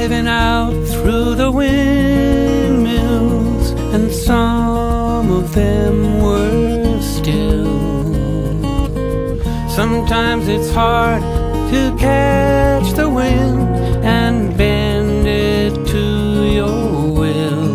living out through the windmills, and some of them were still. Sometimes it's hard to catch the wind and bend it to your will.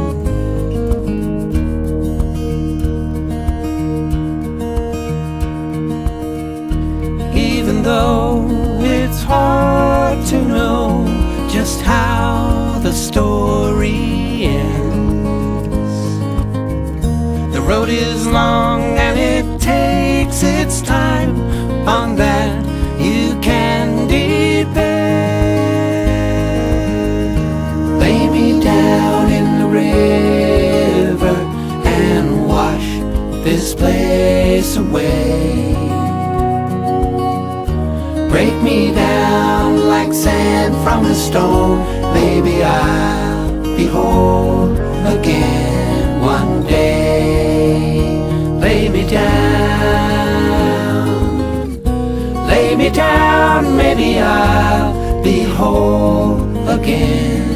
Even though it's hard to know just how the story ends, the road is long and it takes its time. On that you can depend. Lay me down in the river and wash this place away. Break me down like sand from a stone. Maybe I'll be whole again one day. Lay me down, maybe I'll be whole again.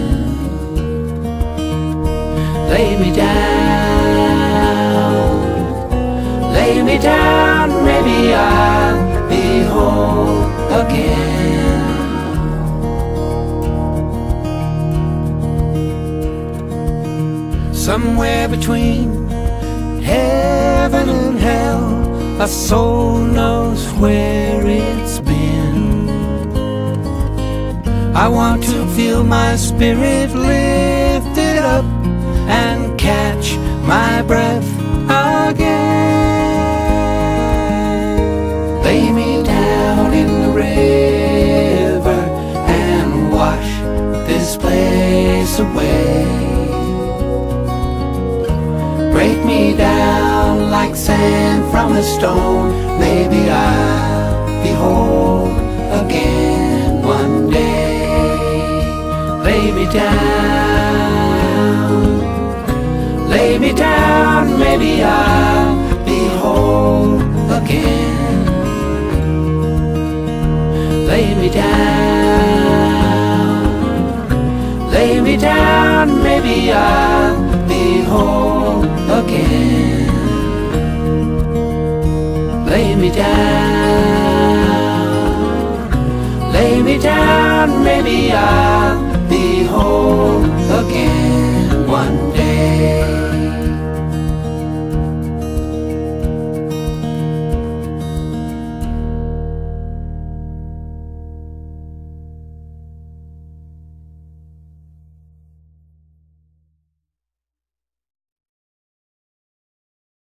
Lay me down, maybe I'll be whole again. Somewhere between heaven and hell, a soul knows where it's been. I want to feel my spirit lifted up and catch my breath again. Lay me down in the river and wash this place away. Break me down like sand from a stone. Maybe I'll be whole again one day. Lay me down, maybe I'll be whole again. Lay me down, maybe I'll be whole again. Lay me down.